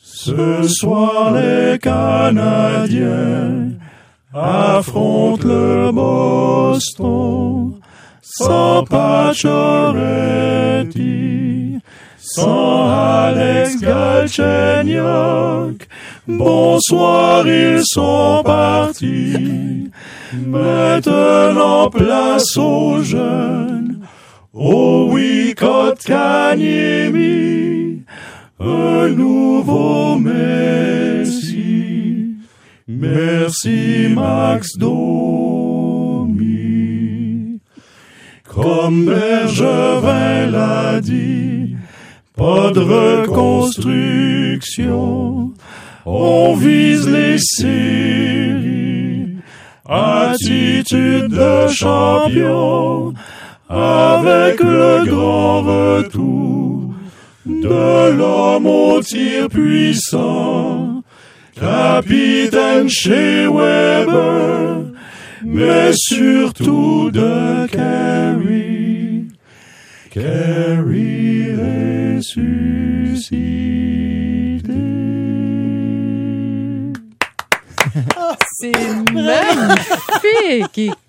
Ce soir, les Canadiens affrontent le Boston sans Pacioretty, sans Alex Galchenyuk. Bonsoir, ils sont partis. Maintenant, place aux jeunes, au Kotkaniemi, un nouveau Messi. Merci Max Domi. Comme Bergevin l'a dit, pas de reconstruction, on vise les séries, attitude de champion, avec le grand retour de l'homme au tir puissant, capitaine chez Weber, mais surtout de Carey. Carey ressuscité. C'est magnifique!